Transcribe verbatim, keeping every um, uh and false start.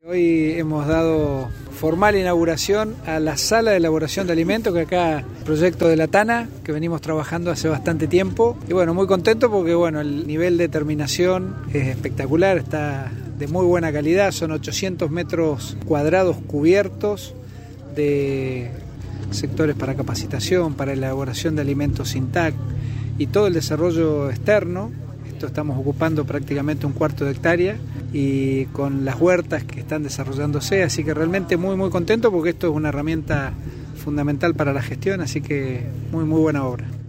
Hoy hemos dado formal inauguración a la sala de elaboración de alimentos, que acá proyecto de la Tana, que venimos trabajando hace bastante tiempo. Y bueno, muy contento porque bueno, el nivel de terminación es espectacular, está de muy buena calidad, son ochocientos metros cuadrados cubiertos de sectores para capacitación, para elaboración de alimentos sin T A C y todo el desarrollo externo. Esto estamos ocupando prácticamente un cuarto de hectárea y con las huertas que están desarrollándose, así que realmente muy muy contento porque esto es una herramienta fundamental para la gestión, así que muy muy buena obra.